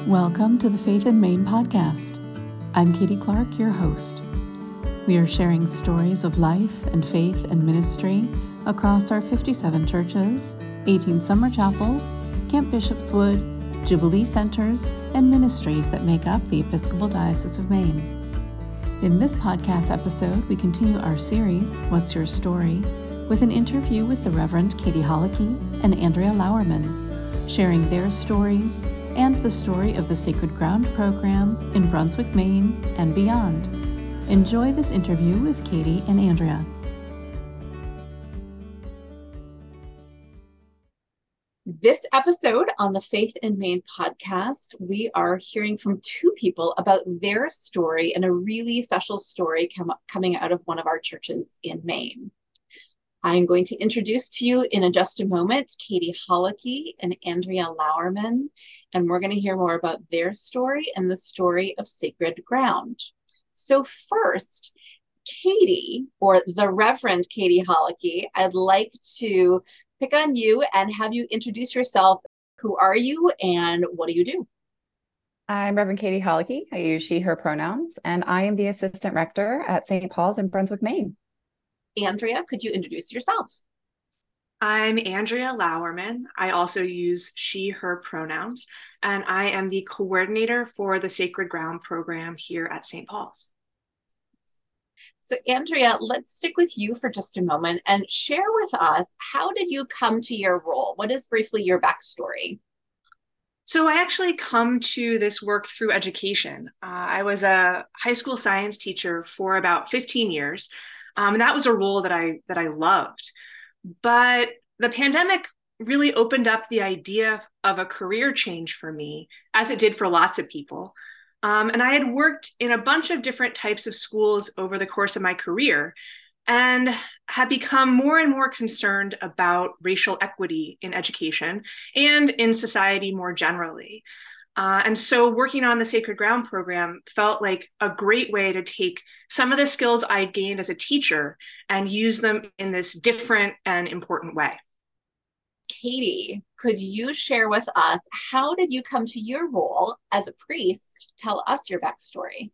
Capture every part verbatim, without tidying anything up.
Welcome to the Faith in Maine podcast. I'm Katie Clark, your host. We are sharing stories of life and faith and ministry across our fifty-seven churches, eighteen summer chapels, Camp Bishopswood, Jubilee centers, and ministries that make up the Episcopal Diocese of Maine. In this podcast episode, we continue our series, What's Your Story?, with an interview with the Reverend Katie Holleke and Andrea Lauerman, sharing their stories and the story of the Sacred Ground program in Brunswick, Maine, and beyond. Enjoy this interview with Katie and Andrea. This episode on the Faith in Maine podcast, we are hearing from two people about their story and a really special story come, coming out of one of our churches in Maine. I'm going to introduce to you in just a moment Katie Holleke and Andrea Lauerman, and we're going to hear more about their story and the story of Sacred Ground. So first, Katie, or the Reverend Katie Holleke, I'd like to pick on you and have you introduce yourself. Who are you and what do you do? I'm Reverend Katie Holleke. I use she, her pronouns, and I am the assistant rector at Saint Paul's in Brunswick, Maine. Andrea, could you introduce yourself? I'm Andrea Lauerman. I also use she, her pronouns, and I am the coordinator for the Sacred Ground program here at Saint Paul's. So Andrea, let's stick with you for just a moment and share with us, how did you come to your role? What is briefly your backstory? So I actually come to this work through education. Uh, I was a high school science teacher for about fifteen years. Um, and that was a role that I that I loved. But the pandemic really opened up the idea of a career change for me, as it did for lots of people. Um, and I had worked in a bunch of different types of schools over the course of my career and had become more and more concerned about racial equity in education and in society more generally. Uh, and so working on the Sacred Ground program felt like a great way to take some of the skills I gained as a teacher and use them in this different and important way. Katie, could you share with us, how did you come to your role as a priest? Tell us your backstory.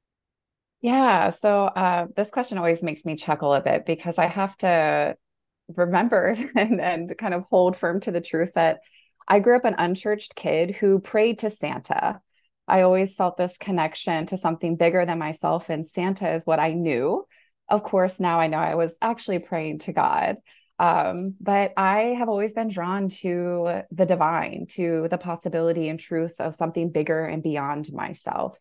Yeah, so uh, this question always makes me chuckle a bit because I have to remember and, and kind of hold firm to the truth that I grew up an unchurched kid who prayed to Santa. I always felt this connection to something bigger than myself, and Santa is what I knew. Of course, now I know I was actually praying to God. Um, but I have always been drawn to the divine, to the possibility and truth of something bigger and beyond myself.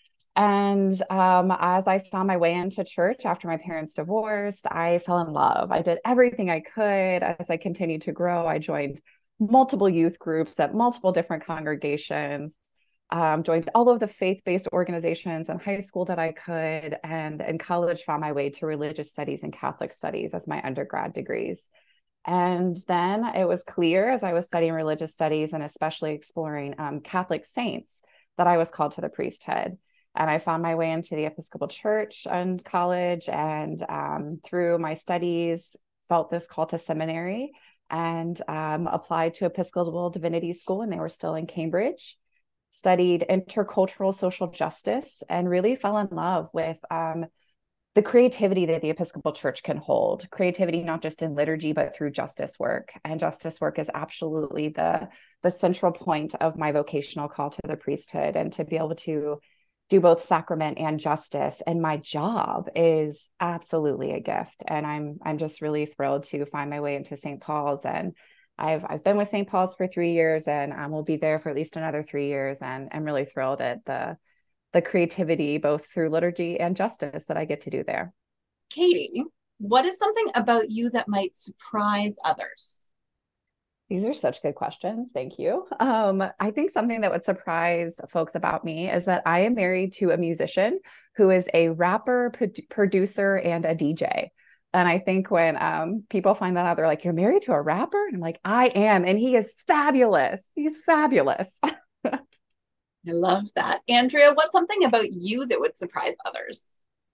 And um, as I found my way into church after my parents divorced, I fell in love. I did everything I could. As I continued to grow, I joined multiple youth groups at multiple different congregations, um, joined all of the faith-based organizations in high school that I could, and in college found my way to religious studies and Catholic studies as my undergrad degrees. And then it was clear as I was studying religious studies and especially exploring um, Catholic saints that I was called to the priesthood. And I found my way into the Episcopal Church in college, and um, through my studies felt this call to seminary and um, applied to Episcopal Divinity School when they were still in Cambridge, studied intercultural social justice, and really fell in love with um, the creativity that the Episcopal Church can hold. Creativity, not just in liturgy, but through justice work. And justice work is absolutely the, the central point of my vocational call to the priesthood, and to be able to do both sacrament and justice. And my job is absolutely a gift. And I'm I'm just really thrilled to find my way into Saint Paul's. And I've I've been with Saint Paul's for three years and I will be there for at least another three years. And I'm really thrilled at the, the creativity, both through liturgy and justice, that I get to do there. Katie, what is something about you that might surprise others? These are such good questions. Thank you. Um, I think something that would surprise folks about me is that I am married to a musician who is a rapper, pro- producer, and a D J. And I think when um, people find that out, they're like, "You're married to a rapper?" And I'm like, "I am. And he is fabulous. He's fabulous." I love that. Andrea, what's something about you that would surprise others?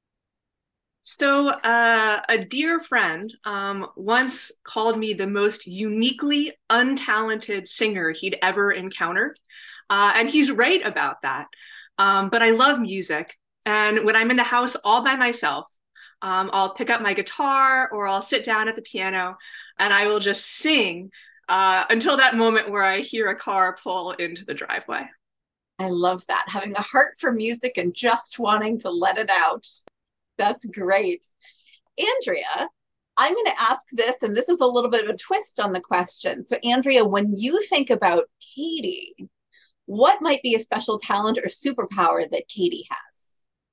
So uh, a dear friend um, once called me the most uniquely untalented singer he'd ever encountered. Uh, and he's right about that. Um, but I love music. And when I'm in the house all by myself, um, I'll pick up my guitar or I'll sit down at the piano and I will just sing uh, until that moment where I hear a car pull into the driveway. I love that. Having a heart for music and just wanting to let it out. That's great. Andrea, I'm going to ask this, and this is a little bit of a twist on the question. So, Andrea, when you think about Katie, what might be a special talent or superpower that Katie has?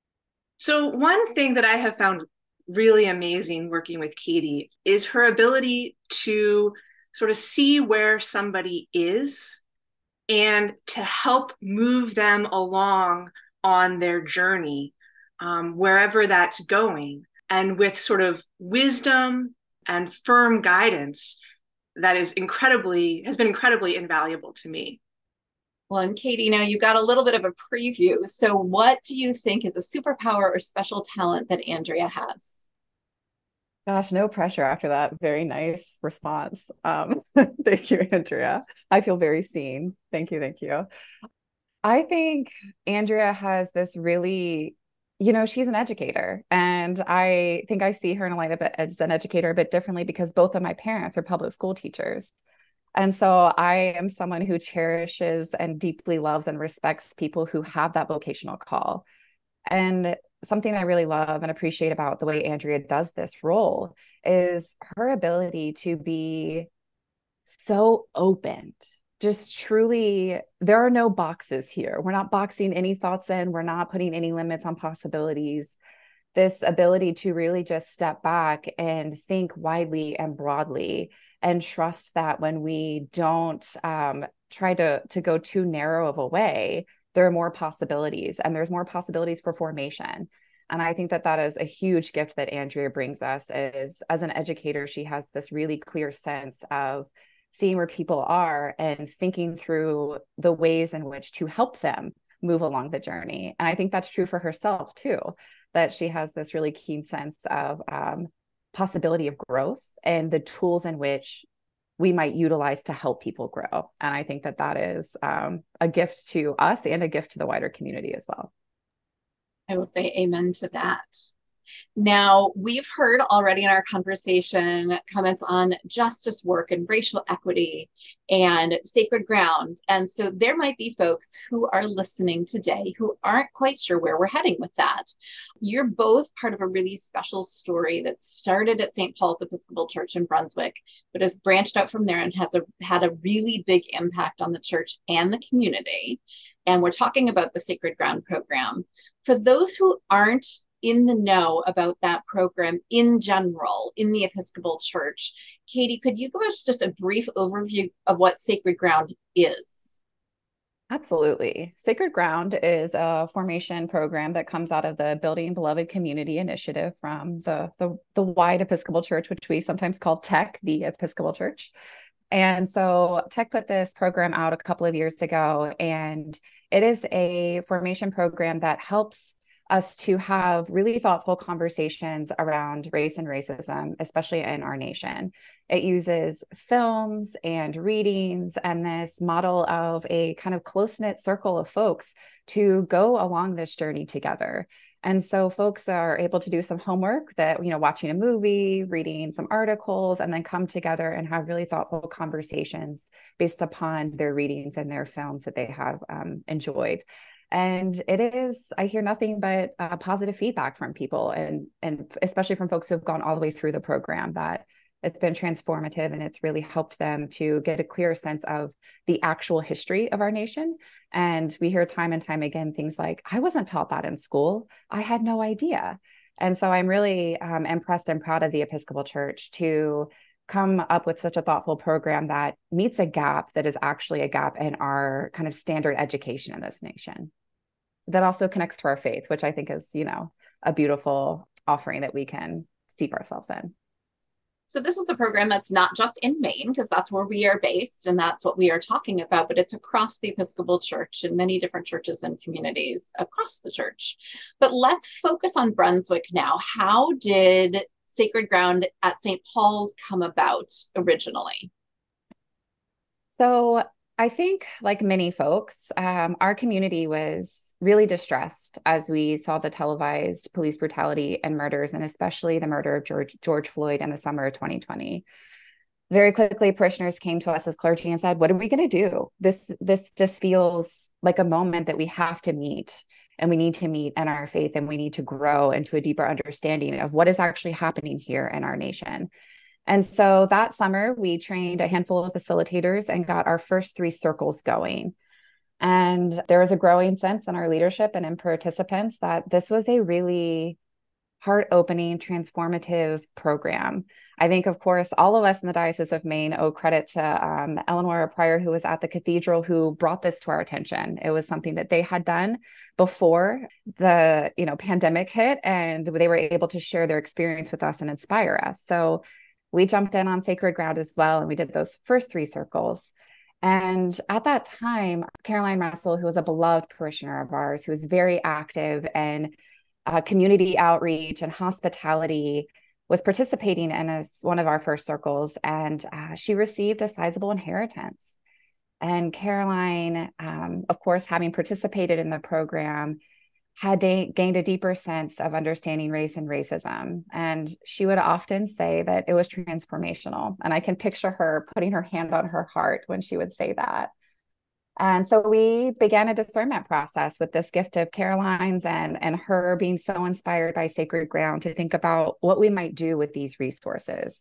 So, one thing that I have found really amazing working with Katie is her ability to sort of see where somebody is and to help move them along on their journey, um, wherever that's going, and with sort of wisdom and firm guidance that is incredibly, has been incredibly invaluable to me. Well, and Katie, now you got a little bit of a preview. So what do you think is a superpower or special talent that Andrea has? Gosh, no pressure after that. Very nice response. Um, thank you, Andrea. I feel very seen. Thank you. Thank you. I think Andrea has this really, you know, she's an educator. And I think I see her in a light of it as an educator a bit differently because both of my parents are public school teachers. And so I am someone who cherishes and deeply loves and respects people who have that vocational call. And something I really love and appreciate about the way Andrea does this role is her ability to be so open. Just truly, there are no boxes here. We're not boxing any thoughts in. We're not putting any limits on possibilities. This ability to really just step back and think widely and broadly and trust that when we don't um, try to, to go too narrow of a way, there are more possibilities and there's more possibilities for formation. And I think that that is a huge gift that Andrea brings us is as an educator, she has this really clear sense of seeing where people are and thinking through the ways in which to help them move along the journey. And I think that's true for herself too, that she has this really keen sense of um, possibility of growth and the tools in which we might utilize to help people grow. And I think that that is um, a gift to us and a gift to the wider community as well. I will say amen to that. Now, we've heard already in our conversation comments on justice work and racial equity and sacred ground. And so there might be folks who are listening today who aren't quite sure where we're heading with that. You're both part of a really special story that started at Saint Paul's Episcopal Church in Brunswick, but has branched out from there and has a, had a really big impact on the church and the community. And we're talking about the Sacred Ground program. For those who aren't in the know about that program in general in the Episcopal Church, Katie, could you give us just a brief overview of what Sacred Ground is? Absolutely. Sacred Ground is a formation program that comes out of the Building Beloved Community Initiative from the, the, the wide Episcopal Church, which we sometimes call T E C, the Episcopal Church. And so T E C put this program out a couple of years ago, and it is a formation program that helps us to have really thoughtful conversations around race and racism, especially in our nation. It uses films and readings and this model of a kind of close-knit circle of folks to go along this journey together. And so folks are able to do some homework that, you know, watching a movie, reading some articles, and then come together and have really thoughtful conversations based upon their readings and their films that they have um, enjoyed. And it is, I hear nothing but uh, positive feedback from people, and, and especially from folks who have gone all the way through the program, that it's been transformative and it's really helped them to get a clearer sense of the actual history of our nation. And we hear time and time again things like, I wasn't taught that in school. I had no idea. And so I'm really um, impressed and proud of the Episcopal Church to come up with such a thoughtful program that meets a gap that is actually a gap in our kind of standard education in this nation. That also connects to our faith, which I think is, you know, a beautiful offering that we can steep ourselves in. So this is a program that's not just in Maine, because that's where we are based and that's what we are talking about, but it's across the Episcopal Church in many different churches and communities across the church. But let's focus on Brunswick now. How did Sacred Ground at Saint Paul's come about originally? So I think, like many folks, um, our community was really distressed as we saw the televised police brutality and murders, and especially the murder of George, George Floyd in the summer of twenty twenty. Very quickly, parishioners came to us as clergy and said, what are we going to do? This, this just feels like a moment that we have to meet, and we need to meet in our faith, and we need to grow into a deeper understanding of what is actually happening here in our nation. And so that summer, we trained a handful of facilitators and got our first three circles going. And there was a growing sense in our leadership and in participants that this was a really heart-opening, transformative program. I think, of course, all of us in the Diocese of Maine owe credit to um, Eleanor Pryor, who was at the cathedral, who brought this to our attention. It was something that they had done before the you know, pandemic hit, and they were able to share their experience with us and inspire us. So we jumped in on Sacred Ground as well, and we did those first three circles. And at that time, Caroline Russell, who was a beloved parishioner of ours, who was very active in uh, community outreach and hospitality, was participating in a, one of our first circles, and uh, she received a sizable inheritance. And Caroline, um, of course, having participated in the program, had da- gained a deeper sense of understanding race and racism. And she would often say that it was transformational. And I can picture her putting her hand on her heart when she would say that. And so we began a discernment process with this gift of Caroline's, and, and her being so inspired by Sacred Ground to think about what we might do with these resources.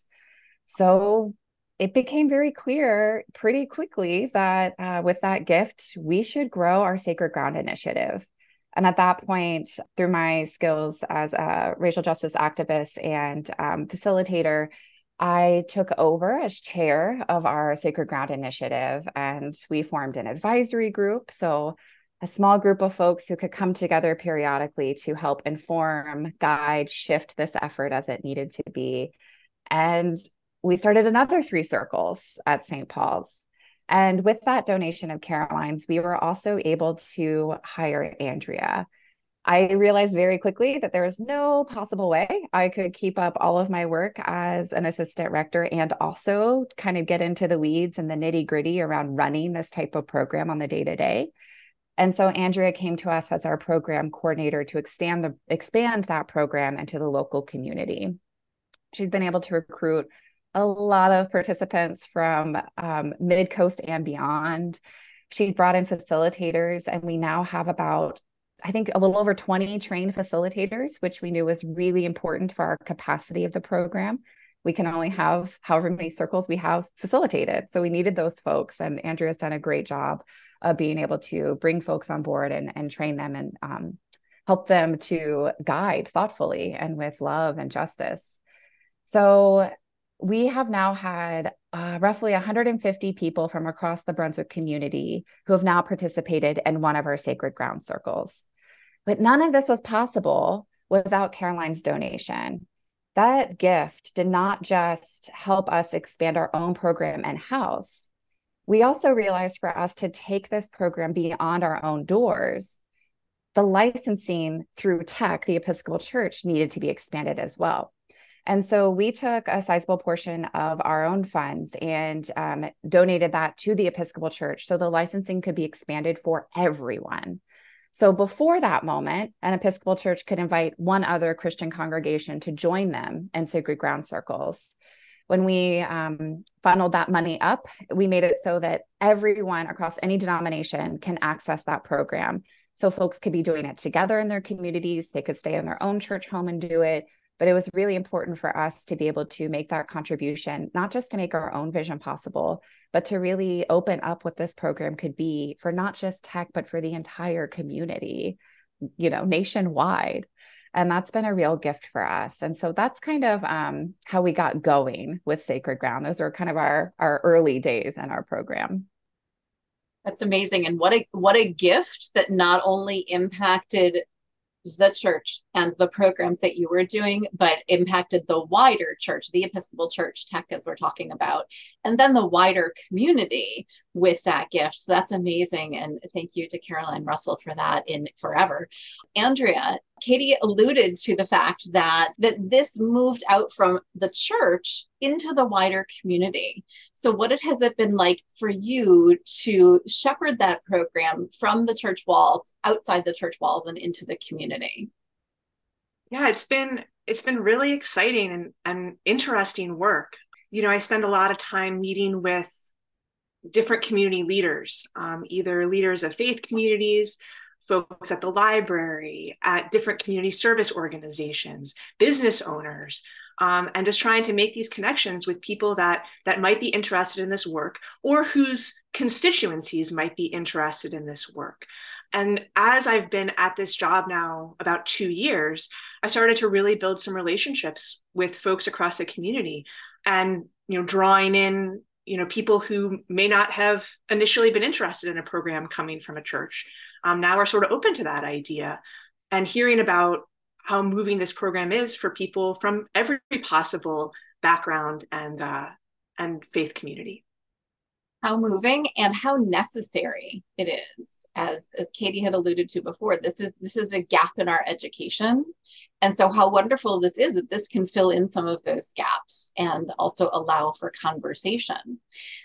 So it became very clear pretty quickly that uh, with that gift, we should grow our Sacred Ground initiative. And at that point, through my skills as a racial justice activist and um, facilitator, I took over as chair of our Sacred Ground initiative, and we formed an advisory group. So a small group of folks who could come together periodically to help inform, guide, shift this effort as it needed to be. And we started another three circles at Saint Paul's. And with that donation of Caroline's, we were also able to hire Andrea. I realized very quickly that there was no possible way I could keep up all of my work as an assistant rector and also kind of get into the weeds and the nitty gritty around running this type of program on the day to day. And so Andrea came to us as our program coordinator to expand the expand that program into the local community. She's been able to recruit a lot of participants from um, mid-coast and beyond. She's brought in facilitators, and we now have about, I think, a little over twenty trained facilitators, which we knew was really important for our capacity of the program. We can only have however many circles we have facilitated. So we needed those folks, and Andrea's done a great job of being able to bring folks on board and, and train them and um, help them to guide thoughtfully and with love and justice. So we have now had uh, roughly one hundred fifty people from across the Brunswick community who have now participated in one of our Sacred Ground circles. But none of this was possible without Caroline's donation. That gift did not just help us expand our own program in-house. We also realized for us to take this program beyond our own doors, the licensing through T E C, the Episcopal Church, needed to be expanded as well. And so we took a sizable portion of our own funds and um, donated that to the Episcopal Church so the licensing could be expanded for everyone. So before that moment, an Episcopal Church could invite one other Christian congregation to join them in Sacred Ground circles. When we um, funneled that money up, we made it so that everyone across any denomination can access that program. So folks could be doing it together in their communities. They could stay in their own church home and do it. But it was really important for us to be able to make that contribution, not just to make our own vision possible, but to really open up what this program could be for not just tech, but for the entire community, you know, nationwide. And that's been a real gift for us. And so that's kind of um, how we got going with Sacred Ground. Those are kind of our, our early days in our program. That's amazing. And what a what a gift that not only impacted the church and the programs that you were doing, but impacted the wider church, the Episcopal Church, T E C, as we're talking about, and then the wider community with that gift. So that's amazing. And thank you to Caroline Russell for that in Forever. Andrea, Katie alluded to the fact that, that this moved out from the church into the wider community. So what it, has it been like for you to shepherd that program from the church walls, outside the church walls, and into the community? Yeah, it's been it's been really exciting and, and interesting work. You know, I spend a lot of time meeting with different community leaders, um, either leaders of faith communities, folks at the library, at different community service organizations, business owners, um, and just trying to make these connections with people that that might be interested in this work, or whose constituencies might be interested in this work. And as I've been at this job now about two years, I started to really build some relationships with folks across the community, and, you know, drawing in, you know, people who may not have initially been interested in a program coming from a church, um, now are sort of open to that idea, and hearing about how moving this program is for people from every possible background and uh, and faith community. How moving and how necessary it is. As, as Katie had alluded to before, this is this is a gap in our education. And so how wonderful this is that this can fill in some of those gaps and also allow for conversation.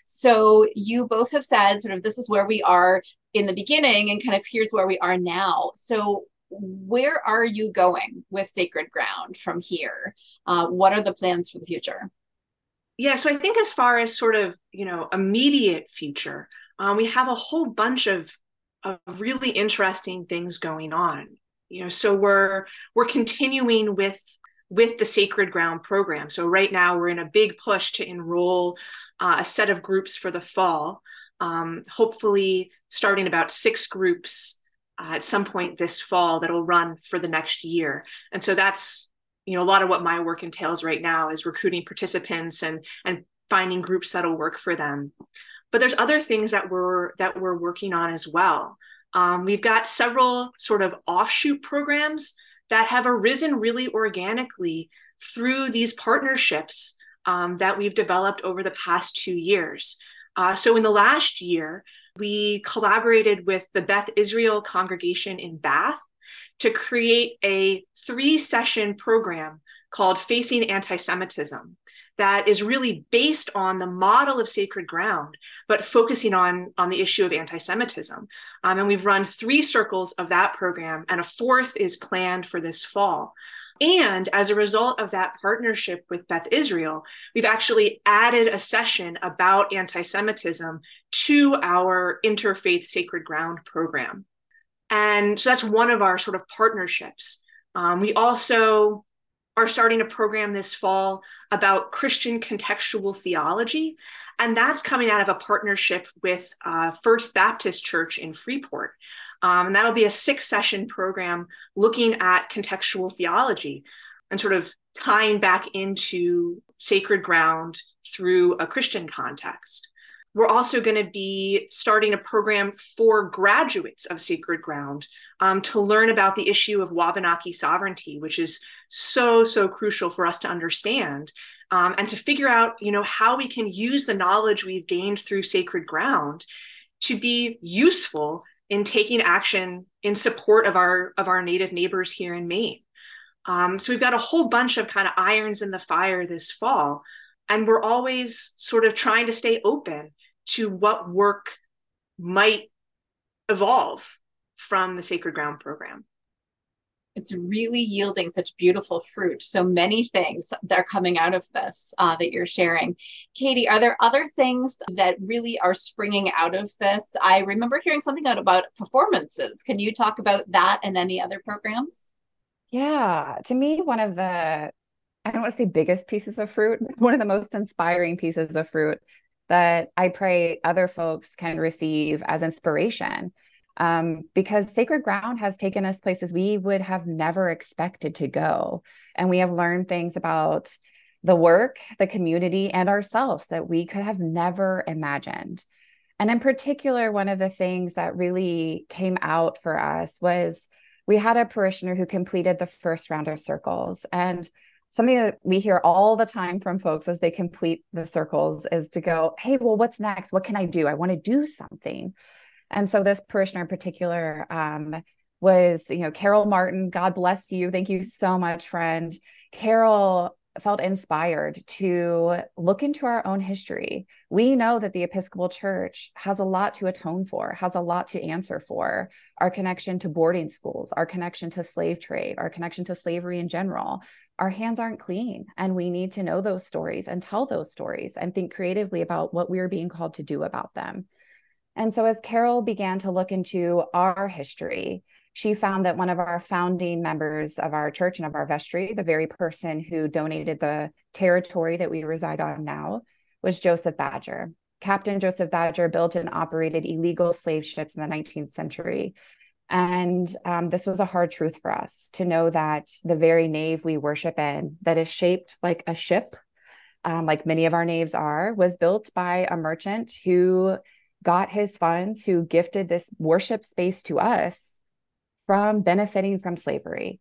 So you both have said sort of this is where we are in the beginning, and kind of here's where we are now. So where are you going with Sacred Ground from here? Uh, what are the plans for the future? Yeah, so I think as far as sort of, you know, immediate future, um, we have a whole bunch of, of really interesting things going on. You know, so we're we're continuing with with the Sacred Ground program. So right now we're in a big push to enroll uh, a set of groups for the fall. Um, hopefully starting about six groups uh, at some point this fall that'll run for the next year. And so that's, you know, a lot of what my work entails right now is recruiting participants and and finding groups that'll work for them. But there's other things that we're that we're working on as well. Um, we've got several sort of offshoot programs that have arisen really organically through these partnerships um, that we've developed over the past two years. Uh, so in the last year, we collaborated with the Beth Israel congregation in Bath to create a three-session program called Facing Anti-Semitism that is really based on the model of Sacred Ground, but focusing on, on the issue of anti-Semitism. Um, and we've run three circles of that program, and a fourth is planned for this fall. And as a result of that partnership with Beth Israel, we've actually added a session about anti-Semitism to our Interfaith Sacred Ground program. And so that's one of our sort of partnerships. Um, we also are starting a program this fall about Christian contextual theology. And that's coming out of a partnership with uh, First Baptist Church in Freeport. Um, and that'll be a six session program looking at contextual theology and sort of tying back into Sacred Ground through a Christian context. We're also going to be starting a program for graduates of Sacred Ground um, to learn about the issue of Wabanaki sovereignty, which is so, so crucial for us to understand, um, and to figure out, you know, how we can use the knowledge we've gained through Sacred Ground to be useful in taking action in support of our, of our Native neighbors here in Maine. Um, so we've got a whole bunch of kind of irons in the fire this fall, and we're always sort of trying to stay open to what work might evolve from the Sacred Ground program. It's really yielding such beautiful fruit. So many things that are coming out of this uh, that you're sharing. Katie, are there other things that really are springing out of this? I remember hearing something out about performances. Can you talk about that and any other programs? Yeah, to me, one of the, I don't want to say biggest pieces of fruit, one of the most inspiring pieces of fruit that I pray other folks can receive as inspiration, um, because Sacred Ground has taken us places we would have never expected to go. And we have learned things about the work, the community, and ourselves that we could have never imagined. And in particular, one of the things that really came out for us was we had a parishioner who completed the first round of circles. And something that we hear all the time from folks as they complete the circles is to go, hey, well, what's next? What can I do? I want to do something. And so this parishioner in particular um, was, you know, Carol Martin, God bless you. Thank you so much, friend. Carol felt inspired to look into our own history. We know that the Episcopal Church has a lot to atone for, has a lot to answer for. Our connection to boarding schools, our connection to slave trade, our connection to slavery in general. Our hands aren't clean, and we need to know those stories and tell those stories and think creatively about what we're being called to do about them. And so as Carol began to look into our history, she found that one of our founding members of our church and of our vestry, the very person who donated the territory that we reside on now, was Joseph Badger. Captain Joseph Badger built and operated illegal slave ships in the nineteenth century. And um, this was a hard truth for us to know that the very nave we worship in, that is shaped like a ship, um, like many of our naves are, was built by a merchant who got his funds, who gifted this worship space to us from benefiting from slavery.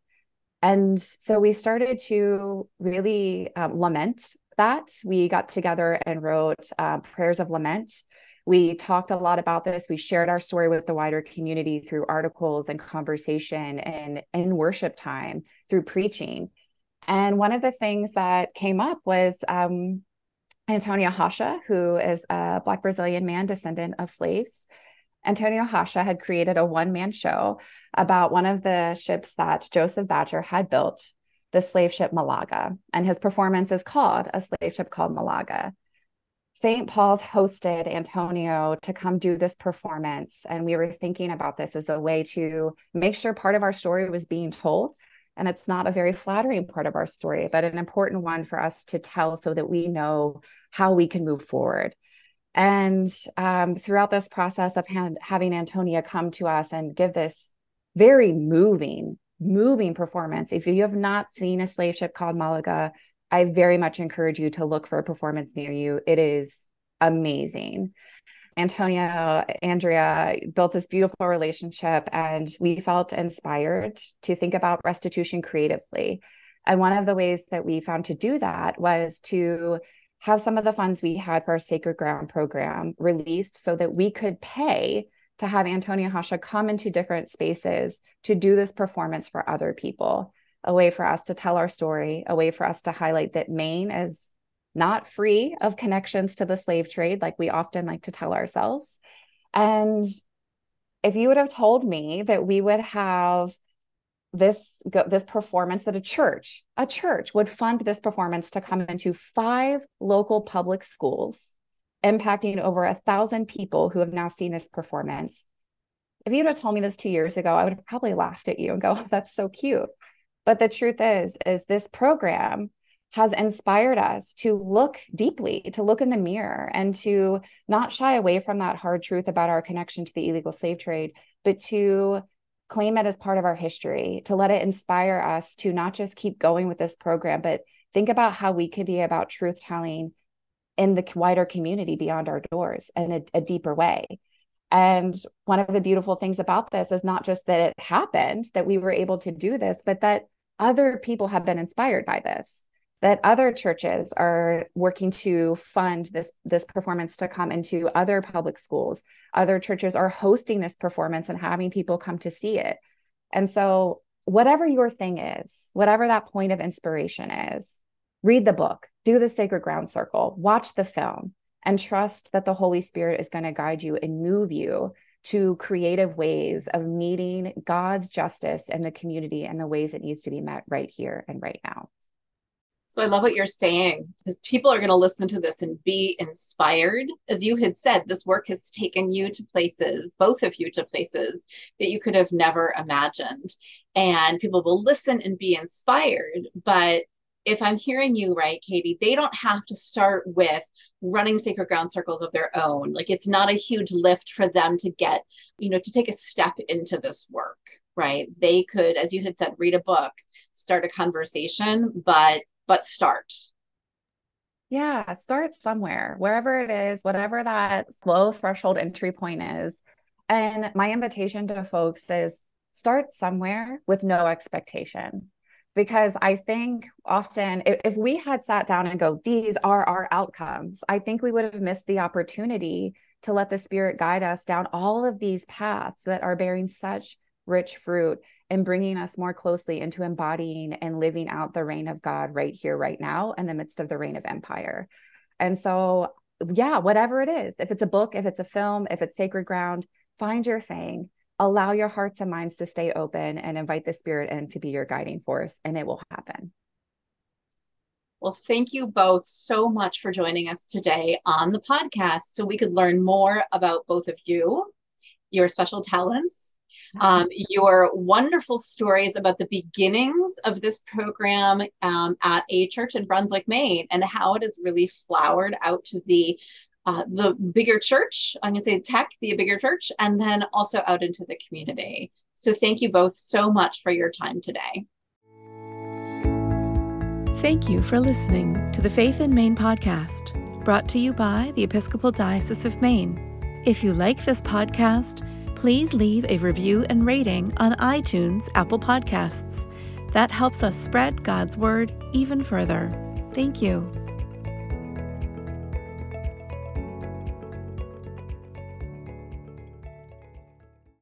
And so we started to really um, lament that. We got together and wrote uh, prayers of lament. We talked a lot about this. We shared our story with the wider community through articles and conversation and in worship time, through preaching. And one of the things that came up was um, Antonio Rocha, who is a Black Brazilian man, descendant of slaves. Antonio Rocha had created a one-man show about one of the ships that Joseph Badger had built, the slave ship Malaga. And his performance is called A Slave Ship Called Malaga. Saint Paul's hosted Antonio to come do this performance. And we were thinking about this as a way to make sure part of our story was being told. And it's not a very flattering part of our story, but an important one for us to tell so that we know how we can move forward. And um, throughout this process of ha- having Antonia come to us and give this very moving, moving performance, if you have not seen A Slave Ship Called Malaga, I very much encourage you to look for a performance near you. It is amazing. Antonia, Andrea built this beautiful relationship, and we felt inspired to think about restitution creatively. And one of the ways that we found to do that was to have some of the funds we had for our Sacred Ground program released so that we could pay to have Antonio Rocha come into different spaces to do this performance for other people. A way for us to tell our story, a way for us to highlight that Maine is not free of connections to the slave trade, like we often like to tell ourselves. And if you would have told me that we would have this, this performance, that a church, a church would fund this performance to come into five local public schools, impacting over a thousand people who have now seen this performance. If you'd have told me this two years ago, I would have probably laughed at you and go, oh, that's so cute. But the truth is, is this program has inspired us to look deeply, to look in the mirror, and to not shy away from that hard truth about our connection to the illegal slave trade, but to claim it as part of our history, to let it inspire us to not just keep going with this program, but think about how we could be about truth telling in the wider community beyond our doors in a, a deeper way. And one of the beautiful things about this is not just that it happened, that we were able to do this, but that other people have been inspired by this, that other churches are working to fund this, this performance to come into other public schools. Other churches are hosting this performance and having people come to see it. And so whatever your thing is, whatever that point of inspiration is, read the book, do the Sacred Ground Circle, watch the film, and trust that the Holy Spirit is going to guide you and move you to creative ways of meeting God's justice in the community and the ways it needs to be met right here and right now. So I love what you're saying, because people are going to listen to this and be inspired. As you had said, this work has taken you to places, both of you to places that you could have never imagined. And people will listen and be inspired. But if I'm hearing you right, Katie, they don't have to start with running Sacred Ground Circles of their own. Like, it's not a huge lift for them to get, you know, to take a step into this work, right? They could, as you had said, read a book, start a conversation, but but start. Yeah, start somewhere, wherever it is, whatever that low threshold entry point is. And my invitation to folks is start somewhere with no expectation. Because I think often if, if we had sat down and go, these are our outcomes, I think we would have missed the opportunity to let the Spirit guide us down all of these paths that are bearing such rich fruit and bringing us more closely into embodying and living out the reign of God right here, right now, in the midst of the reign of empire. And so, yeah, whatever it is, if it's a book, if it's a film, if it's sacred ground, find your thing. Allow your hearts and minds to stay open and invite the Spirit in to be your guiding force, and it will happen. Well, thank you both so much for joining us today on the podcast so we could learn more about both of you, your special talents, um, your wonderful stories about the beginnings of this program um, at a church in Brunswick, Maine, and how it has really flowered out to the Uh, the bigger church, I'm going to say tech, the bigger church, and then also out into the community. So thank you both so much for your time today. Thank you for listening to the Faith in Maine podcast, brought to you by the Episcopal Diocese of Maine. If you like this podcast, please leave a review and rating on iTunes, Apple Podcasts. That helps us spread God's word even further. Thank you.